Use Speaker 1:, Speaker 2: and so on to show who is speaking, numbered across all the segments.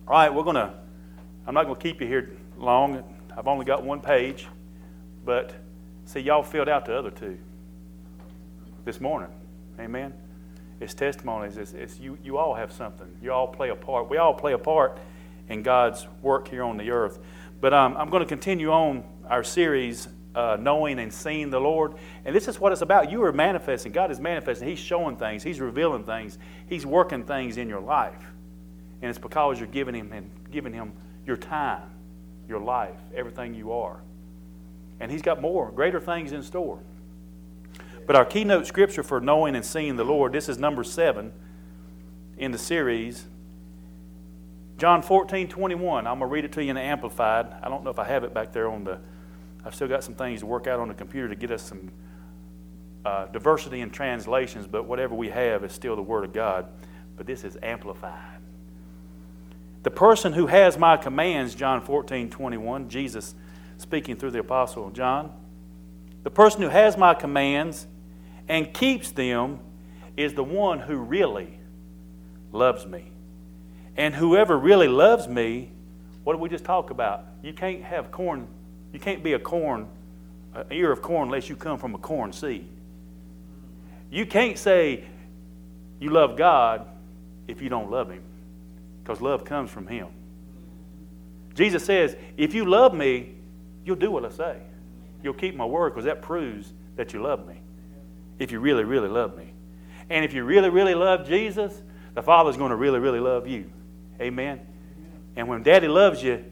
Speaker 1: All right, I'm not going to keep you here long. I've only got one page. But, see, y'all filled out the other two this morning. Amen? It's testimonies. It's you all have something. You all play a part. We all play a part in God's work here on the earth. But I'm going to continue on our series, Knowing and Seeing the Lord. And this is what it's about. You are manifesting. God is manifesting. He's showing things. He's revealing things. He's working things in your life. And it's because you're giving Him your time, your life, everything you are. And He's got more, greater things in store. But our keynote scripture for knowing and seeing the Lord, this is number 7 in the series. John 14:21. I'm going to read it to you in the Amplified. I don't know if I have it back there I've still got some things to work out on the computer to get us some diversity in translations, but whatever we have is still the Word of God. But this is Amplified. The person who has my commands, John 14:21, Jesus speaking through the Apostle John. The person who has my commands and keeps them is the one who really loves me. And whoever really loves me, what did we just talk about? You can't have corn, you can't be an ear of corn unless you come from a corn seed. You can't say you love God if you don't love Him, because love comes from Him. Jesus says, if you love me, you'll do what I say. You'll keep my word, because that proves that you love me. If you really, really love me. And if you really, really love Jesus, the Father's going to really, really love you. Amen? And when Daddy loves you,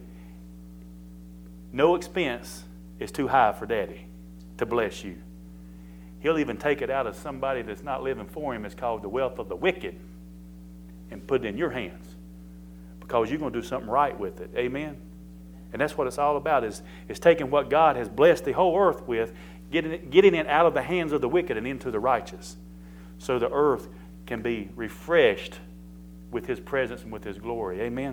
Speaker 1: no expense is too high for Daddy to bless you. He'll even take it out of somebody that's not living for Him. It's called the wealth of the wicked, and put it in your hands, because you're going to do something right with it. Amen? And that's what it's all about, is taking what God has blessed the whole earth with, getting it out of the hands of the wicked and into the righteous, so the earth can be refreshed with His presence and with His glory. Amen?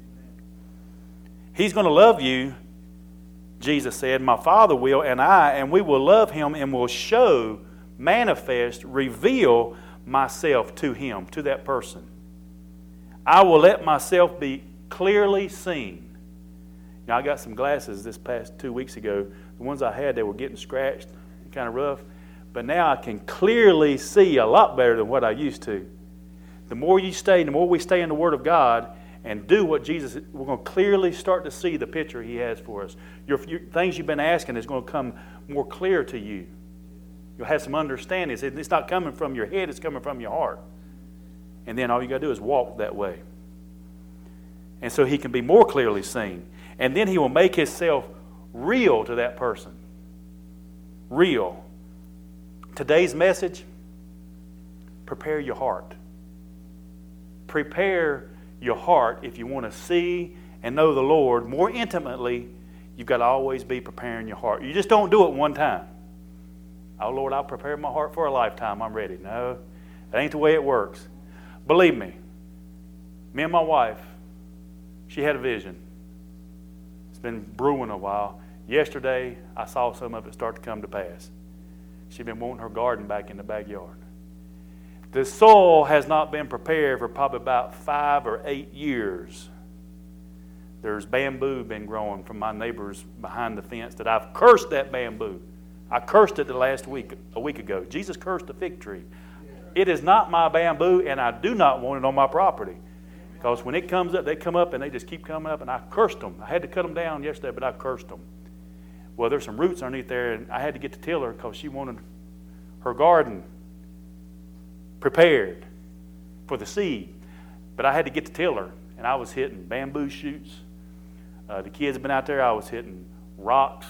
Speaker 1: He's going to love you, Jesus said. My Father will, and we will love Him and will show, manifest, reveal myself to Him, to that person. I will let myself be clearly seen. Now, I got some glasses this past 2 weeks ago. The ones I had, they were getting scratched and kind of rough. But now I can clearly see a lot better than what I used to. The more we stay in the Word of God and do what Jesus, we're going to clearly start to see the picture He has for us. Your things you've been asking is going to come more clear to you. You'll have some understanding. It's not coming from your head, it's coming from your heart. And then all you got to do is walk that way. And so He can be more clearly seen. And then He will make Himself real to that person. Real. Today's message, prepare your heart. Prepare your heart. If you want to see and know the Lord more intimately, you've got to always be preparing your heart. You just don't do it one time. Oh, Lord, I'll prepare my heart for a lifetime. I'm ready. No, that ain't the way it works. Believe me, me and my wife, she had a vision. It's been brewing a while. Yesterday, I saw some of it start to come to pass. She'd been wanting her garden back in the backyard. The soil has not been prepared for probably about 5 or 8 years. There's bamboo been growing from my neighbors behind the fence that I've cursed that bamboo. I cursed it a week ago. Jesus cursed the fig tree. It is not my bamboo, and I do not want it on my property. Because when it comes up, they come up and they just keep coming up, and I cursed them. I had to cut them down yesterday, but I cursed them. Well, there's some roots underneath there, and I had to get the tiller because she wanted her garden prepared for the seed. But I had to get the tiller, and I was hitting bamboo shoots. The kids have been out there. I was hitting rocks,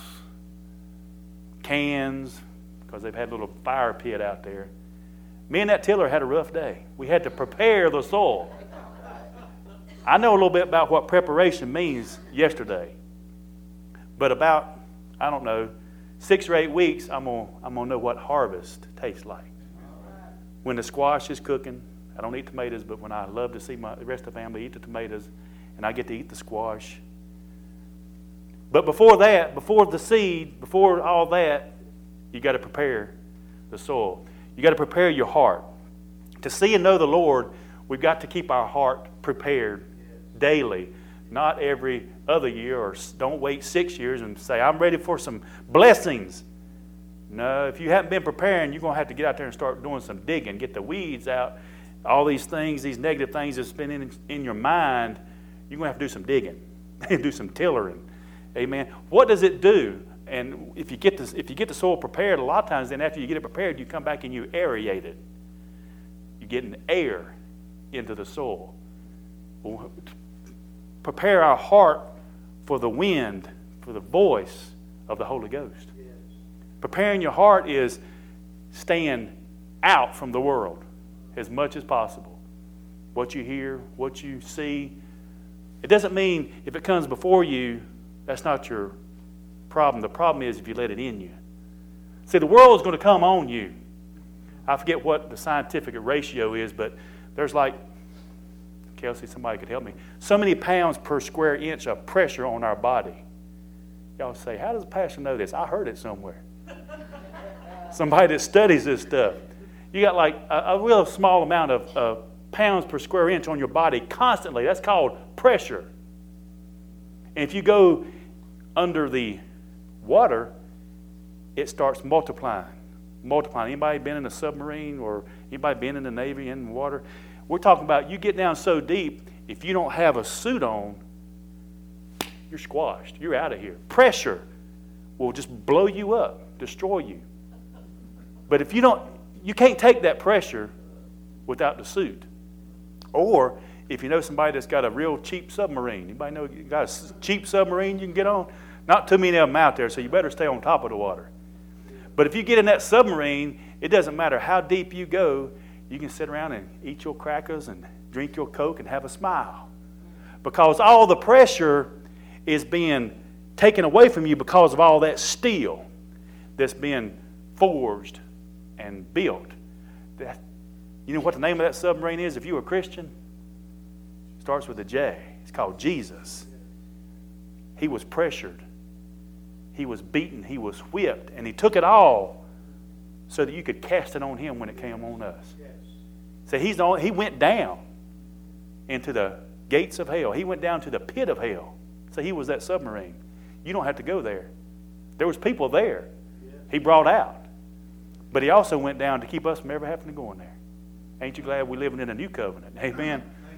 Speaker 1: cans, because they've had a little fire pit out there. Me and that tiller had a rough day. We had to prepare the soil. I know a little bit about what preparation means yesterday. But about, 6 or 8 weeks, I'm gonna know what harvest tastes like. When the squash is cooking, I don't eat tomatoes, but when I love to see the rest of the family eat the tomatoes, and I get to eat the squash. But before that, before the seed, before all that, you got to prepare the soil. You got to prepare your heart. To see and know the Lord, we've got to keep our heart prepared daily. Not every other year, or don't wait 6 years and say, I'm ready for some blessings. No, if you haven't been preparing, you're going to have to get out there and start doing some digging, get the weeds out, all these things, these negative things that's been in your mind. You're going to have to do some digging and do some tillering. Amen. What does it do? And if you get the soil prepared, a lot of times then after you get it prepared, you come back and you aerate it. You're getting air into the soil. Prepare our heart for the wind, for the voice of the Holy Ghost. Yes. Preparing your heart is staying out from the world as much as possible. What you hear, what you see. It doesn't mean if it comes before you, that's not your problem. The problem is if you let it in you. See, the world is going to come on you. I forget what the scientific ratio is, but there's like, Kelsey, somebody could help me, so many pounds per square inch of pressure on our body. Y'all say, how does the pastor know this? I heard it somewhere. Somebody that studies this stuff. You got like a real small amount of pounds per square inch on your body constantly. That's called pressure. And if you go under the water, it starts multiplying. Anybody been in a submarine or anybody been in the Navy in the water? We're talking about you get down so deep, if you don't have a suit on, you're squashed. You're out of here. Pressure will just blow you up, destroy you. But if you can't take that pressure without the suit. Or if you know somebody that's got a real cheap submarine. Anybody know you got a cheap submarine you can get on? Not too many of them out there, so you better stay on top of the water. But if you get in that submarine, it doesn't matter how deep you go, you can sit around and eat your crackers and drink your Coke and have a smile. Because all the pressure is being taken away from you because of all that steel that's being forged and built. You know what the name of that submarine is if you're a Christian? It starts with a J. It's called Jesus. He was pressured. He was beaten. He was whipped. And he took it all so that you could cast it on him when it came on us. So he went down into the gates of hell. He went down to the pit of hell. So he was that submarine. You don't have to go there. There was people there he brought out. But he also went down to keep us from ever having to go in there. Ain't you glad we're living in a new covenant? Amen.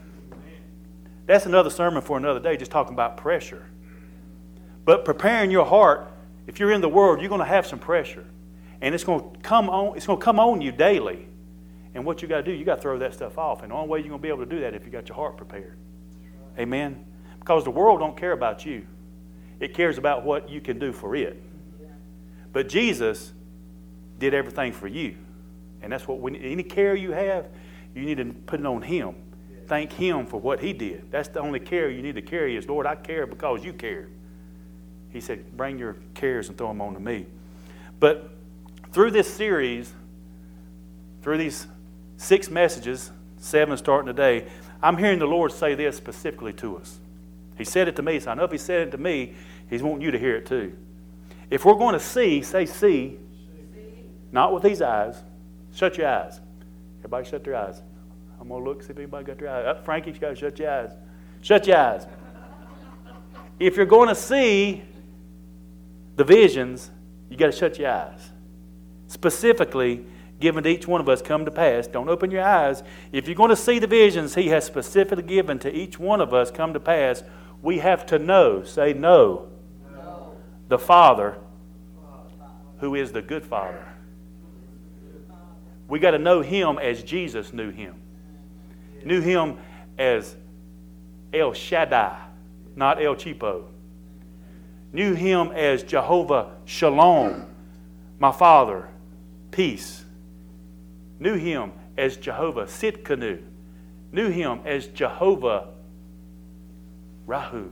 Speaker 1: That's another sermon for another day, just talking about pressure. But preparing your heart, if you're in the world, you're going to have some pressure. And it's going to come on you daily. And what you got to do, you got to throw that stuff off. And the only way you're going to be able to do that is if you got your heart prepared. Amen. Because the world don't care about you. It cares about what you can do for it. But Jesus did everything for you. And that's what any care you have, you need to put it on him. Thank him for what he did. That's the only care you need to carry is, Lord, I care because you care. He said, bring your cares and throw them on to me. But through this series, through these 6 messages, 7 starting today, I'm hearing the Lord say this specifically to us. He said it to me, so I know if he said it to me, he's wanting you to hear it too. If we're going to see, say see, not with these eyes. Shut your eyes. Everybody shut their eyes. I'm going to look, see if anybody got their eyes. Frankie, you got to shut your eyes. Shut your eyes. If you're going to see the visions, you got to shut your eyes. Specifically, given to each one of us come to pass. Don't open your eyes. If you're going to see the visions he has specifically given to each one of us come to pass, we have to know, say no, the Father who is the good Father. We got to know him as Jesus knew him. Knew him as El Shaddai, not El Cheapo. Knew him as Jehovah Shalom, my Father, peace. Knew him as Jehovah Sidkenu. Knew him as Jehovah Rahu.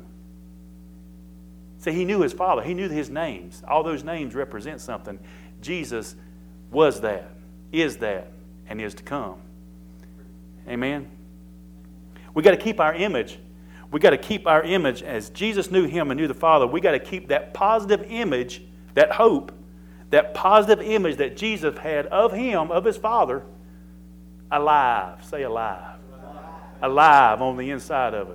Speaker 1: See, he knew his Father. He knew his names. All those names represent something. Jesus was that, is that, and is to come. Amen? We got to keep our image. We got to keep our image as Jesus knew him and knew the Father. We got to keep that positive image, that hope, that positive image that Jesus had of him, of his Father, alive. Say alive. Alive on the inside of us.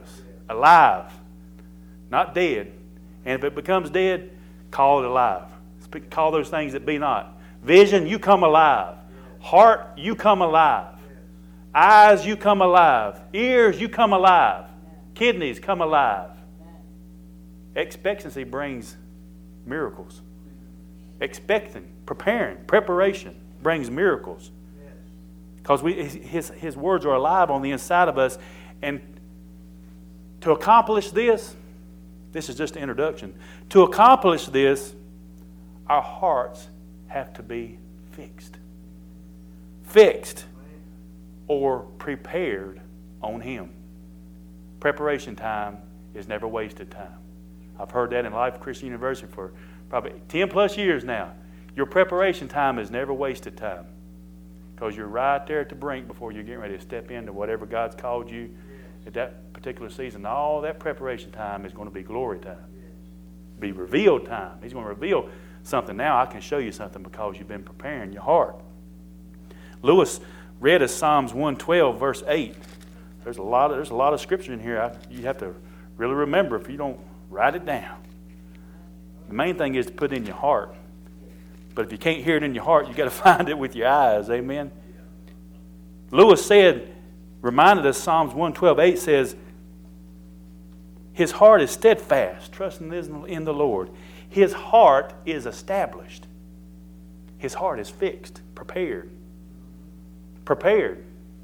Speaker 1: Alive. Not dead. And if it becomes dead, call it alive. Call those things that be not. Vision, you come alive. Heart, you come alive. Eyes, you come alive. Ears, you come alive. Kidneys, come alive. Expectancy brings miracles. Expecting, preparing, preparation brings miracles. Because His words are alive on the inside of us. And to accomplish this is just an introduction. To accomplish this, our hearts have to be fixed. Fixed or prepared on Him. Preparation time is never wasted time. I've heard that in Life Christian University for probably 10 plus years now. Your preparation time is never wasted time. Because you're right there at the brink before you're getting ready to step into whatever God's called you at that particular season. All that preparation time is going to be glory time. Be revealed time. He's going to reveal something. Now I can show you something because you've been preparing your heart. Lewis read us Psalms 112, verse 8. There's a lot of scripture in here. You have to really remember if you don't write it down. The main thing is to put it in your heart. But if you can't hear it in your heart, you've got to find it with your eyes. Amen? Lewis reminded us, Psalms 112:8 says, his heart is steadfast, trusting in the Lord. His heart is established. His heart is fixed, prepared. Prepared.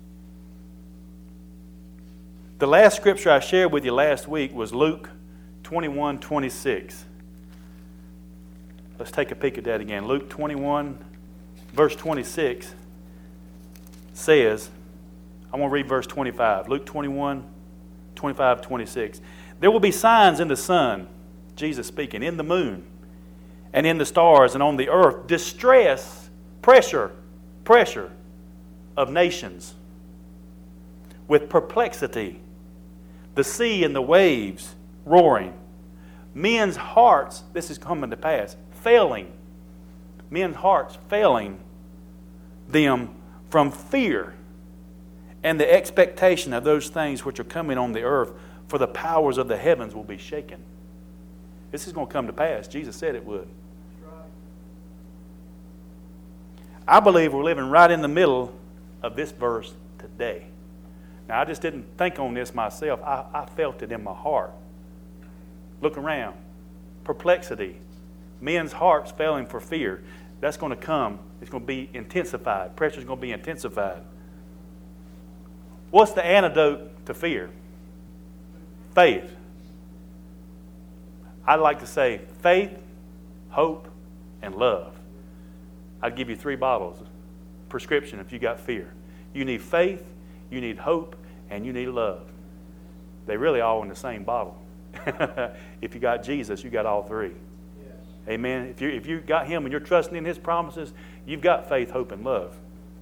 Speaker 1: The last scripture I shared with you last week was Luke 21:26. Let's take a peek at that again. Luke 21, verse 26 says, I want to read verse 25. Luke 21:25-26. There will be signs in the sun, Jesus speaking, in the moon, and in the stars, and on the earth, distress, pressure of nations, with perplexity, the sea and the waves roaring. Men's hearts, this is coming to pass, failing. Men's hearts failing them from fear and the expectation of those things which are coming on the earth, for the powers of the heavens will be shaken. This is going to come to pass. Jesus said it would. I believe we're living right in the middle of this verse today. Now, I just didn't think on this myself. I felt it in my heart. Look around. Perplexity. Men's hearts failing for fear. That's going to come. It's going to be intensified. Pressure is going to be intensified. What's the antidote to fear? Faith. I'd like to say faith, hope, and love. I'd give you 3 bottles. Prescription if you got fear. You need faith, you need hope, and you need love. They really all in the same bottle. If you got Jesus, you got all 3. Yes. Amen. If you got Him and you're trusting in His promises, you've got faith, hope, and love.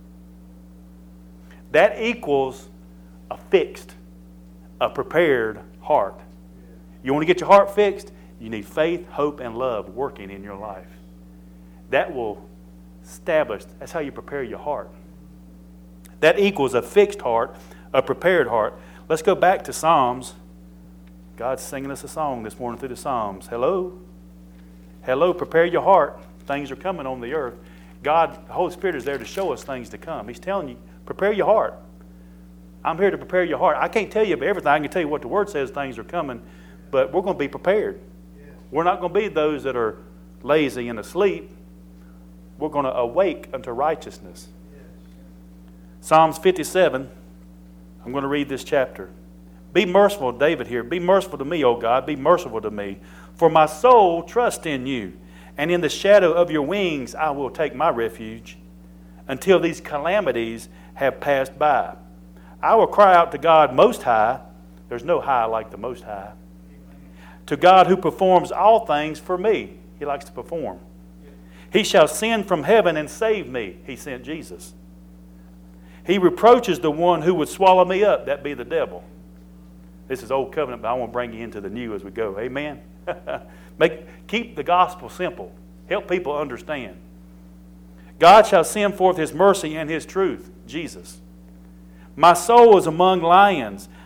Speaker 1: That equals a fixed, a prepared heart. You want to get your heart fixed? You need faith, hope, and love working in your life. That will establish, that's how you prepare your heart. That equals a fixed heart, a prepared heart. Let's go back to Psalms. God's singing us a song this morning through the Psalms. Hello? Hello, prepare your heart. Things are coming on the earth. God, the Holy Spirit is there to show us things to come. He's telling you, prepare your heart. I'm here to prepare your heart. I can't tell you everything. I can tell you what the Word says things are coming, but we're going to be prepared. We're not going to be those that are lazy and asleep. We're going to awake unto righteousness. Psalms 57, I'm going to read this chapter. Be merciful, David here. Be merciful to me, O God. Be merciful to me. For my soul trusts in you, and in the shadow of your wings I will take my refuge until these calamities have passed by. I will cry out to God Most High. There's no high like the Most High. To God who performs all things for me. He likes to perform. He shall send from heaven and save me. He sent Jesus. He reproaches the one who would swallow me up. That be the devil. This is old covenant, but I want to bring you into the new as we go. Amen? Keep the gospel simple. Help people understand. God shall send forth His mercy and His truth. Jesus. My soul is among lions.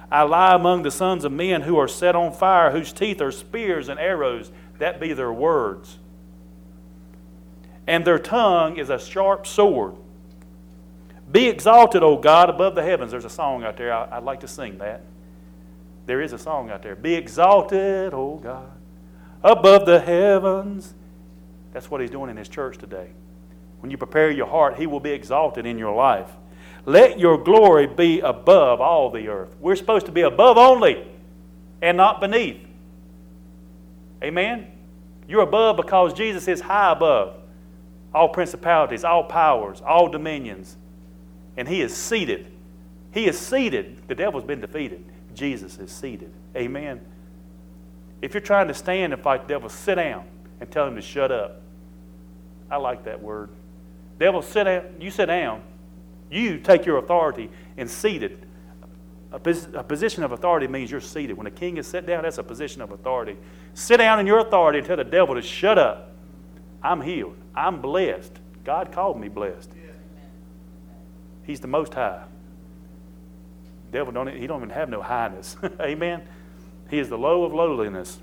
Speaker 1: I lie among the sons of men who are set on fire, whose teeth are spears and arrows. That be their words. And their tongue is a sharp sword. Be exalted, O God, above the heavens. There's a song out there. I'd like to sing that. There is a song out there. Be exalted, O God, above the heavens. That's what He's doing in His church today. When you prepare your heart, He will be exalted in your life. Let your glory be above all the earth. We're supposed to be above only and not beneath. Amen? You're above because Jesus is high above all principalities, all powers, all dominions. And He is seated. He is seated. The devil's been defeated. Jesus is seated. Amen? If you're trying to stand and fight the devil, sit down and tell him to shut up. I like that word. Devil, sit down. You sit down. You take your authority and seat it. A position of authority means you're seated. When a king is set down, that's a position of authority. Sit down in your authority and tell the devil to shut up. I'm healed. I'm blessed. God called me blessed. He's the Most High. The devil don't even have no highness. Amen? He is the low of lowliness.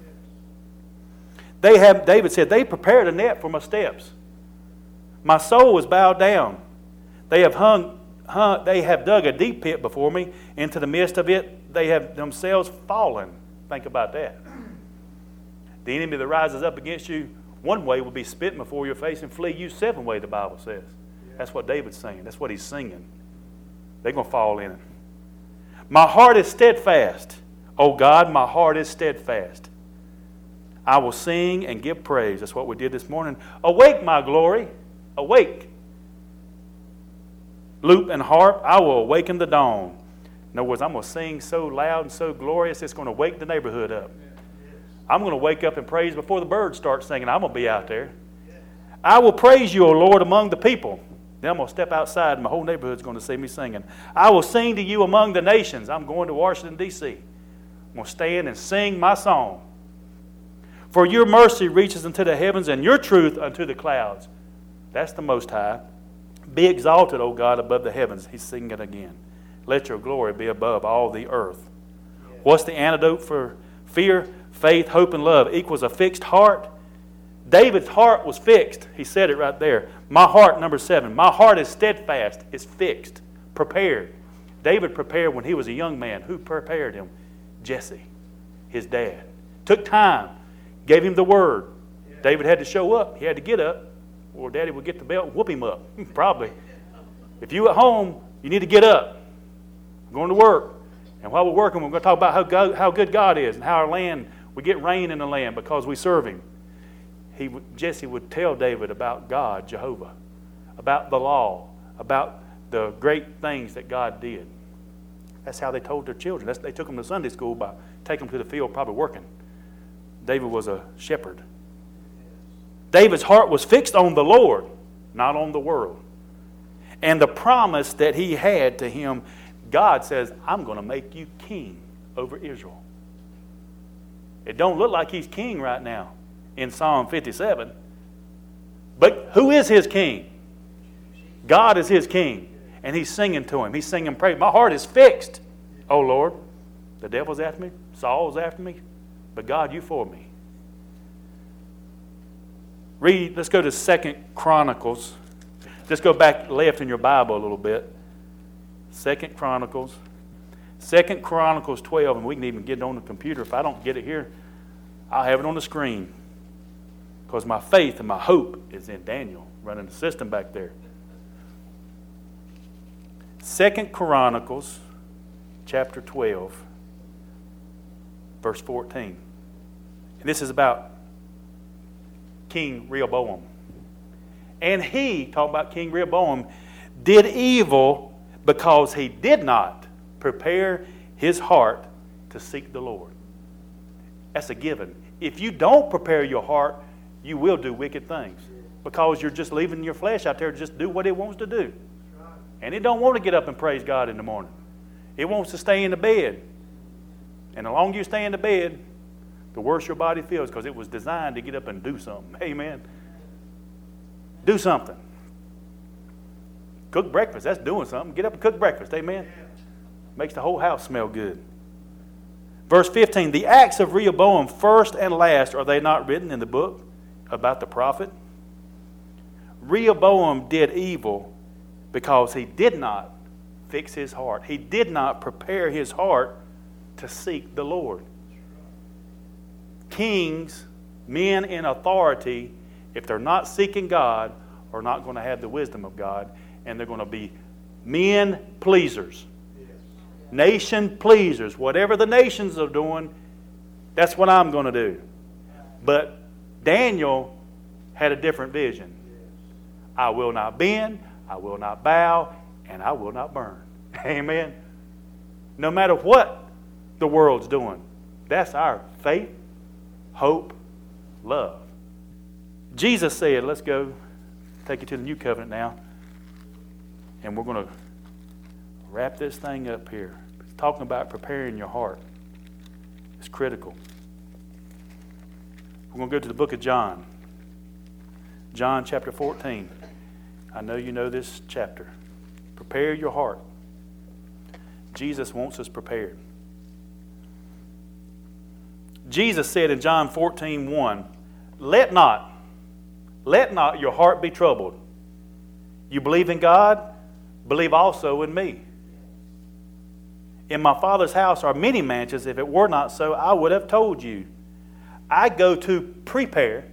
Speaker 1: David said, they prepared a net for my steps. My soul is bowed down. They have dug a deep pit before me. Into the midst of it, they have themselves fallen. Think about that. The enemy that rises up against you, one way will be spitting before your face and flee you 7 ways, the Bible says. That's what David's saying. That's what he's singing. They're going to fall in it. My heart is steadfast. Oh God, my heart is steadfast. I will sing and give praise. That's what we did this morning. Awake, my glory. Awake. Lute and harp, I will awaken the dawn. In other words, I'm going to sing so loud and so glorious, it's going to wake the neighborhood up. I'm going to wake up and praise before the birds start singing. I'm going to be out there. I will praise you, O Lord, among the people. Then I'm going to step outside and my whole neighborhood's going to see me singing. I will sing to you among the nations. I'm going to Washington, D.C. I'm going to stand and sing my song. For your mercy reaches unto the heavens and your truth unto the clouds. That's the Most High. Be exalted, O God, above the heavens. He's singing it again. Let your glory be above all the earth. What's the antidote for fear? Faith, hope, and love equals a fixed heart. David's heart was fixed. He said it right there. My heart, number 7. My heart is steadfast. It's fixed. Prepared. David prepared when he was a young man. Who prepared him? Jesse, his dad. Took time. Gave him the word. David had to show up. He had to get up. Or Daddy would get the belt and whoop him up. Probably. If you at home, you need to get up. I'm going to work. And while we're working, we're going to talk about how good God is and how our land, we get rain in the land because we serve Him. Jesse would tell David about God, Jehovah, about the law, about the great things that God did. That's how they told their children. They took them to Sunday school by taking them to the field, probably working. David was a shepherd. David's heart was fixed on the Lord, not on the world. And the promise that he had to him, God says, I'm going to make you king over Israel. It don't look like he's king right now in Psalm 57. But who is his king? God is his king. And he's singing to him. He's singing praise. My heart is fixed, oh Lord. The devil's after me. Saul's after me. But God, you for me. Let's go to 2 Chronicles. Just go back left in your Bible a little bit. 2 Chronicles. 2 Chronicles 12, and we can even get it on the computer. If I don't get it here, I'll have it on the screen. Because my faith and my hope is in Daniel, running the system back there. 2 Chronicles chapter 12, verse 14. And this is about King Rehoboam. And he, talking about King Rehoboam, did evil because he did not prepare his heart to seek the Lord. That's a given. If you don't prepare your heart, you will do wicked things. Because you're just leaving your flesh out there to just do what it wants to do. And it don't want to get up and praise God in the morning. It wants to stay in the bed. And the longer you stay in the bed, the worse your body feels because it was designed to get up and do something. Amen. Do something. Cook breakfast. That's doing something. Get up and cook breakfast. Amen. Makes the whole house smell good. Verse 15, the acts of Rehoboam, first and last, are they not written in the book about the prophet? Rehoboam did evil because he did not fix his heart. He did not prepare his heart to seek the Lord. Kings, men in authority, if they're not seeking God, are not going to have the wisdom of God, and they're going to be men pleasers. Nation pleasers. Whatever the nations are doing, that's what I'm going to do. But Daniel had a different vision. I will not bend, I will not bow, and I will not burn. Amen. No matter what the world's doing, that's our faith, hope, love. Jesus said, let's go take you to the new covenant now. And we're going to wrap this thing up here. It's talking about preparing your heart. It's critical. We're going to go to the book of John. John chapter 14. I know you know this chapter. Prepare your heart. Jesus wants us prepared. Jesus said in John 14:1, let not your heart be troubled. You believe in God, believe also in me. In my Father's house are many mansions. If it were not so, I would have told you. I go to prepare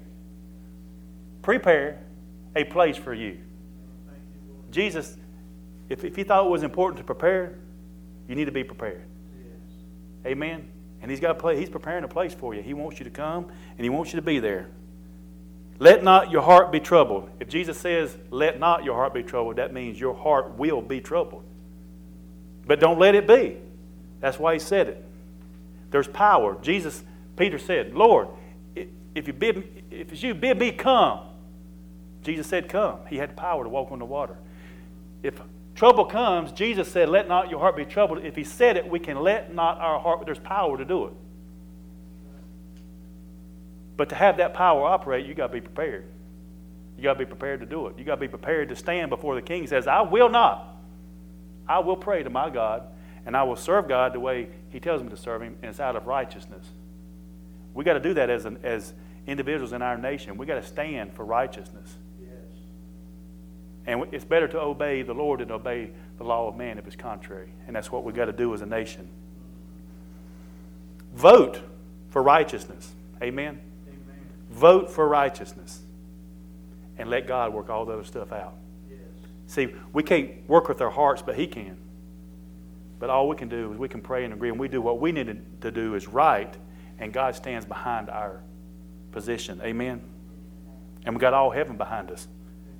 Speaker 1: a place for you. Jesus, if he thought it was important to prepare, you need to be prepared. Yes. Amen. And he's preparing a place for you. He wants you to come, and he wants you to be there. Let not your heart be troubled. If Jesus says, let not your heart be troubled, that means your heart will be troubled. But don't let it be. That's why he said it. There's power. Peter said, Lord, if it's you, bid me come. Jesus said, come. He had power to walk on the water. If trouble comes, Jesus said, let not your heart be troubled. If he said it, we can let not our heart, but there's power to do it. But to have that power operate, you got to be prepared. You got to be prepared to do it. You got to be prepared to stand before the king. He says, I will not. I will pray to my God, and I will serve God the way he tells me to serve him, and it's out of righteousness. We got to do that as individuals in our nation. We got to stand for righteousness. Yes. And it's better to obey the Lord than obey the law of man if it's contrary. And that's what we got to do as a nation. Vote for righteousness. Amen? Amen. Vote for righteousness. And let God work all the other stuff out. Yes. See, we can't work with our hearts, but he can. But all we can do is we can pray and agree, and we do what we need to do is right, and God stands behind our position. Amen? And we got all heaven behind us.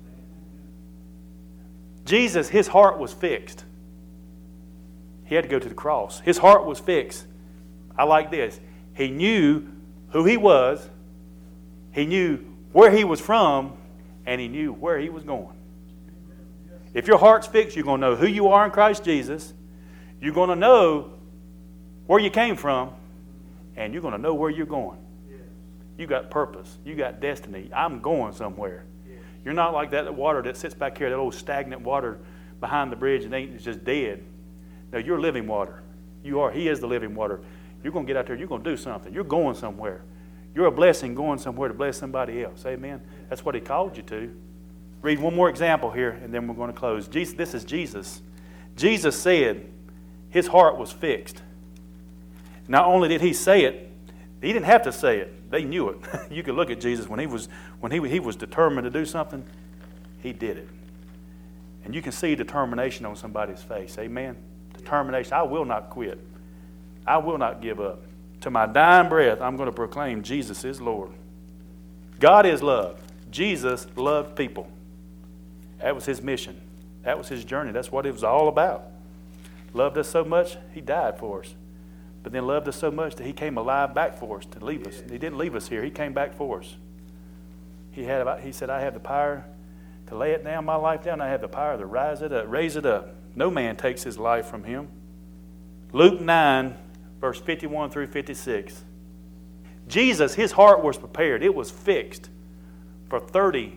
Speaker 1: Jesus, his heart was fixed. He had to go to the cross. His heart was fixed. I like this. He knew who he was. He knew where he was from, and he knew where he was going. If your heart's fixed, you're going to know who you are in Christ Jesus. You're going to know where you came from, and you're going to know where you're going. You got purpose. You got destiny. I'm going somewhere. You're not like that water that sits back here, that old stagnant water behind the bridge and it's just dead. No, you're living water. You are. He is the living water. You're going to get out there. You're going to do something. You're going somewhere. You're a blessing going somewhere to bless somebody else. Amen. That's what he called you to. Read one more example here, and then we're going to close. This is Jesus. Jesus said his heart was fixed. Not only did he say it, he didn't have to say it. They knew it. You could look at Jesus when he was determined to do something, he did it. And you can see determination on somebody's face. Amen. Determination. I will not quit. I will not give up. To my dying breath, I'm going to proclaim Jesus is Lord. God is love. Jesus loved people. That was his mission. That was his journey. That's what it was all about. Loved us so much, he died for us. But then loved us so much that he came alive back for us to leave us. He didn't leave us here. He came back for us. He said, I have the power to lay it down, my life down. I have the power to raise it up. No man takes his life from him. Luke 9, verse 51 through 56. Jesus, his heart was prepared. It was fixed. For 30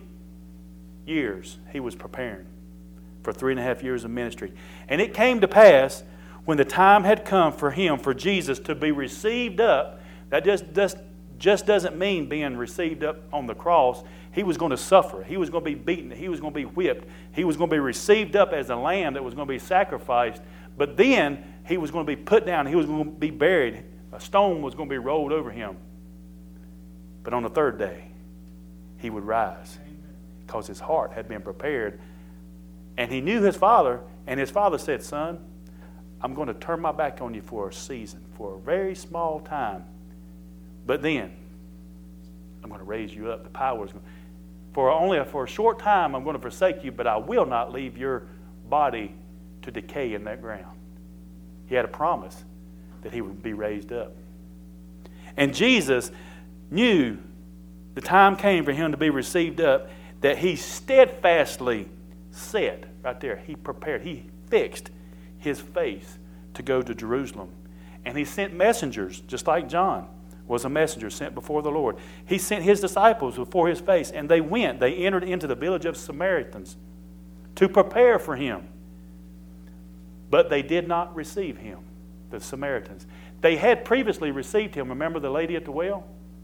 Speaker 1: years, he was preparing for 3.5 years of ministry. And it came to pass, when the time had come for him, for Jesus, to be received up, that just doesn't mean being received up on the cross. He was going to suffer. He was going to be beaten. He was going to be whipped. He was going to be received up as a lamb that was going to be sacrificed. But then he was going to be put down. He was going to be buried. A stone was going to be rolled over him. But on the third day, he would rise because his heart had been prepared. And he knew his Father, and his Father said, "Son, I'm going to turn my back on you for a season, for a very small time. But then I'm going to raise you up. The power is going to... For a short time I'm going to forsake you, but I will not leave your body to decay in that ground." He had a promise that he would be raised up. And Jesus knew the time came for him to be received up, that he steadfastly said, right there, he prepared, he fixed his face to go to Jerusalem. And he sent messengers, just like John was a messenger sent before the Lord. He sent his disciples before his face, and they entered into the village of Samaritans to prepare for him. But they did not receive him, the Samaritans. They had previously received him. Remember the lady at the well?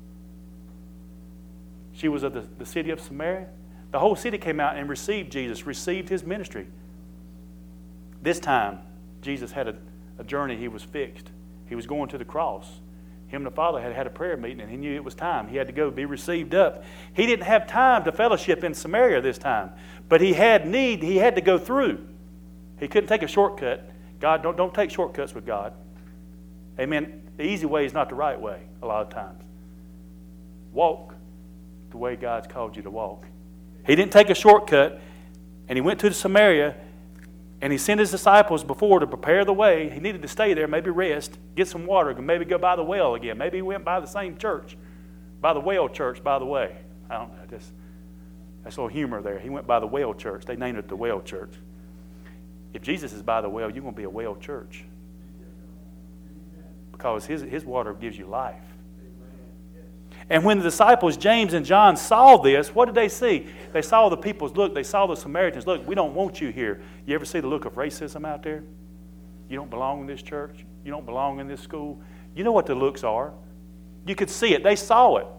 Speaker 1: She was of the city of Samaria. The whole city came out and received Jesus, received his ministry. This time, Jesus had a journey. He was fixed. He was going to the cross. Him and the Father had a prayer meeting, and he knew it was time. He had to go be received up. He didn't have time to fellowship in Samaria this time, but he had need. He had to go through. He couldn't take a shortcut. God, don't take shortcuts with God. Amen. The easy way is not the right way a lot of times. Walk the way God's called you to walk. He didn't take a shortcut, and he went to Samaria, and he sent his disciples before to prepare the way. He needed to stay there, maybe rest, get some water, maybe go by the well again. Maybe he went by the same church, by the well church, by the way. I don't know. That's a little humor there. He went by the well church. They named it the well church. If Jesus is by the well, you're going to be a well church. Because his water gives you life. And when the disciples, James and John, saw this, what did they see? They saw the people's look. They saw the Samaritans. Look, we don't want you here. You ever see the look of racism out there? You don't belong in this church. You don't belong in this school. You know what the looks are. You could see it. They saw it.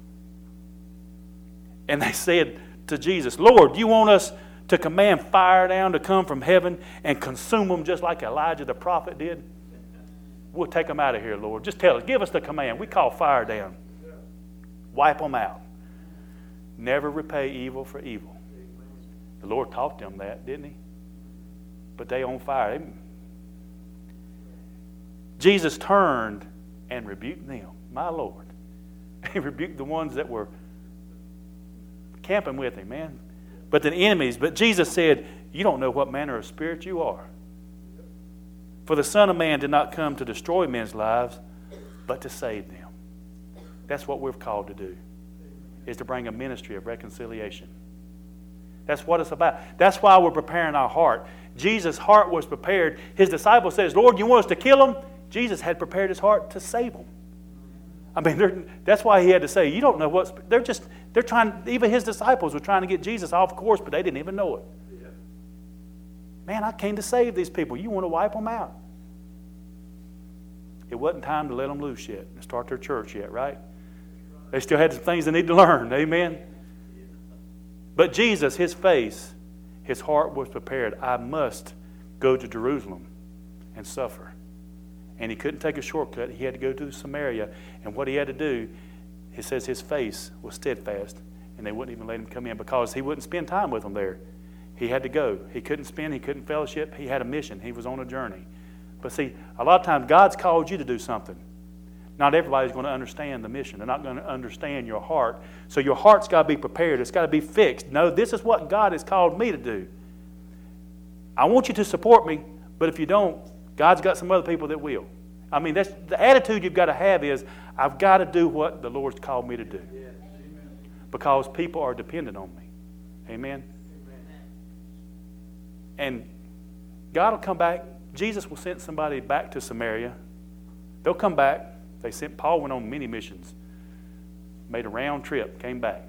Speaker 1: And they said to Jesus, "Lord, do you want us to command fire down to come from heaven and consume them just like Elijah the prophet did? We'll take them out of here, Lord. Just tell us. Give us the command. We call fire down. Wipe them out. Never repay evil for evil." The Lord taught them that, didn't he? But they on fire. Jesus turned and rebuked them. My Lord. He rebuked the ones that were camping with him, man. But the enemies. But Jesus said, "You don't know what manner of spirit you are. For the Son of Man did not come to destroy men's lives, but to save them." That's what we're called to do, is to bring a ministry of reconciliation. That's what it's about. That's why we're preparing our heart. Jesus' heart was prepared. His disciple says, "Lord, you want us to kill them?" Jesus had prepared his heart to save them. I mean, that's why he had to say, "You don't know what's..." They're trying, even his disciples were trying to get Jesus off course, but they didn't even know it. Yeah. Man, I came to save these people. You want to wipe them out? It wasn't time to let them loose yet and start their church yet, right? They still had some things they need to learn. Amen? But Jesus, his face, his heart was prepared. I must go to Jerusalem and suffer. And he couldn't take a shortcut. He had to go to Samaria. And what he had to do, it says his face was steadfast. And they wouldn't even let him come in because he wouldn't spend time with them there. He had to go. He couldn't fellowship. He had a mission. He was on a journey. But see, a lot of times God's called you to do something. Not everybody's going to understand the mission. They're not going to understand your heart. So your heart's got to be prepared. It's got to be fixed. No, this is what God has called me to do. I want you to support me, but if you don't, God's got some other people that will. I mean, that's the attitude you've got to have is, I've got to do what the Lord's called me to do. Because people are dependent on me. Amen? And God will come back. Jesus will send somebody back to Samaria. They'll come back. Paul went on many missions, made a round trip, came back.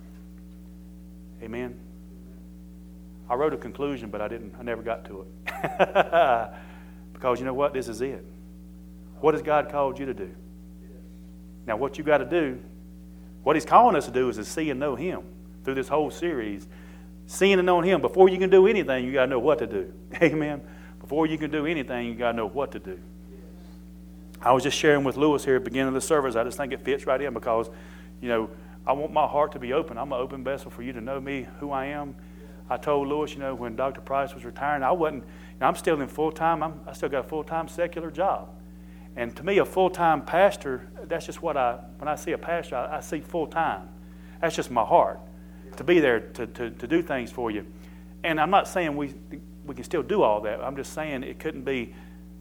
Speaker 1: Amen. I wrote a conclusion, but I never got to it. Because you know what? This is it. What has God called you to do? Now, what you got to do, what He's calling us to do is to see and know Him through this whole series. Seeing and knowing Him. Before you can do anything, you got to know what to do. Amen. Before you can do anything, you got to know what to do. I was just sharing with Lewis here at the beginning of the service. I just think it fits right in because, you know, I want my heart to be open. I'm an open vessel for you to know me, who I am. I told Lewis, you know, when Dr. Price was retiring, I'm still in full-time. I still got a full-time secular job. And to me, a full-time pastor, that's just when I see a pastor, I see full-time. That's just my heart, to be there to do things for you. And I'm not saying we can still do all that. I'm just saying it couldn't be,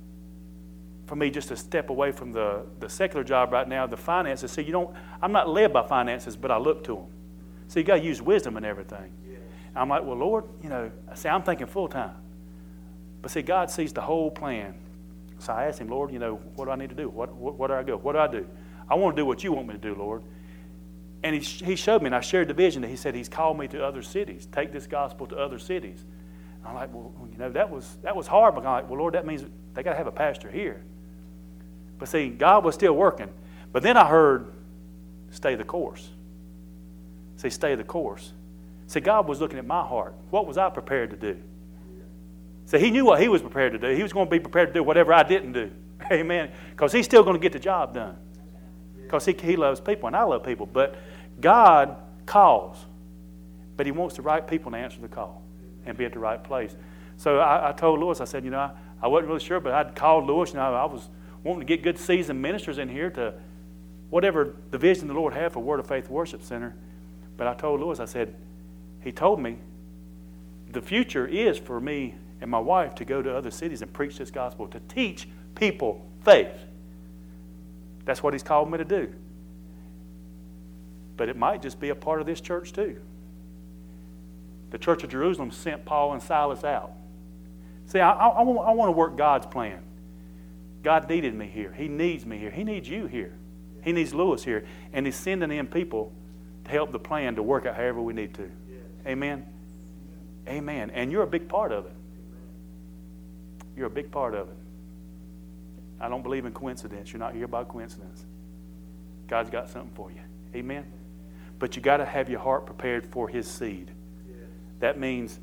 Speaker 1: for me, just to step away from the secular job right now, the finances. See, I'm not led by finances, but I look to them. So you got to use wisdom and everything. And I'm like, well, Lord, you know, I'm thinking full-time. But see, God sees the whole plan. So I asked Him, Lord, you know, what do I need to do? Where do I go? What do I do? I want to do what you want me to do, Lord. And he showed me, and I shared the vision that He said He's called me to other cities. Take this gospel to other cities. And I'm like, well, you know, that was hard. But I'm like, well, Lord, that means they got to have a pastor here. But see, God was still working. But then I heard, stay the course. See, stay the course. See, God was looking at my heart. What was I prepared to do? See, He knew what He was prepared to do. He was going to be prepared to do whatever I didn't do. Amen. Because He's still going to get the job done. Because he loves people, and I love people. But God calls. But He wants the right people to answer the call and be at the right place. So I told Lewis, I said, you know, I wasn't really sure, but I'd called Lewis, and I was wanting to get good seasoned ministers in here to whatever the vision the Lord had for Word of Faith Worship Center. But I told Lewis, I said, he told me, the future is for me and my wife to go to other cities and preach this gospel, to teach people faith. That's what He's called me to do. But it might just be a part of this church too. The Church of Jerusalem sent Paul and Silas out. See, I want to work God's plan. God needed me here. He needs me here. He needs you here. He needs Lewis here. And He's sending in people to help the plan to work out however we need to. Yes. Amen? Amen. And you're a big part of it. You're a big part of it. I don't believe in coincidence. You're not here by coincidence. God's got something for you. Amen? But you got to have your heart prepared for His seed. Yes. That means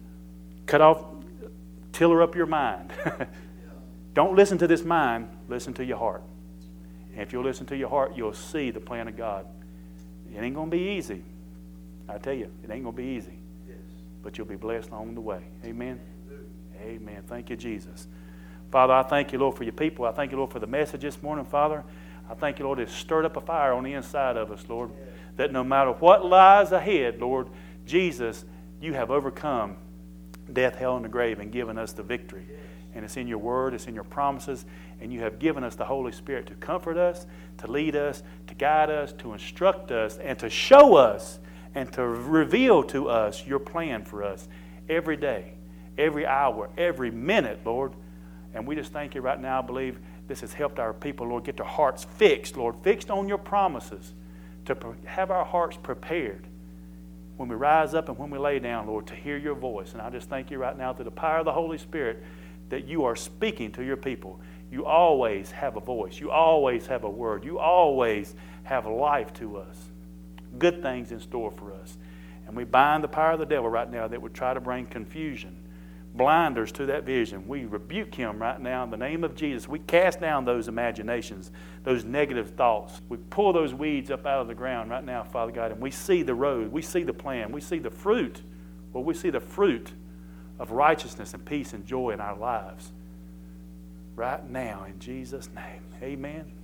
Speaker 1: tiller up your mind. Don't listen to this mind, listen to your heart. And if you'll listen to your heart, you'll see the plan of God. It ain't going to be easy. I tell you, it ain't going to be easy. Yes. But you'll be blessed along the way. Amen? Amen. Thank you, Jesus. Father, I thank you, Lord, for your people. I thank you, Lord, for the message this morning, Father. I thank you, Lord, it stirred up a fire on the inside of us, Lord, that no matter what lies ahead, Lord, Jesus, you have overcome death, hell, and the grave and given us the victory. And it's in your word, it's in your promises, and you have given us the Holy Spirit to comfort us, to lead us, to guide us, to instruct us, and to show us and to reveal to us your plan for us every day, every hour, every minute, Lord. And we just thank you right now. I believe this has helped our people, Lord, get their hearts fixed, Lord, fixed on your promises, to have our hearts prepared when we rise up and when we lay down, Lord, to hear your voice. And I just thank you right now through the power of the Holy Spirit that you are speaking to your people. You always have a voice. You always have a word. You always have life to us. Good things in store for us. And we bind the power of the devil right now that would try to bring confusion, blinders to that vision. We rebuke him right now in the name of Jesus. We cast down those imaginations, those negative thoughts. We pull those weeds up out of the ground right now, Father God, and we see the road. We see the plan. We see the fruit. Well, we see the fruit of righteousness and peace and joy in our lives right now in Jesus' name. Amen.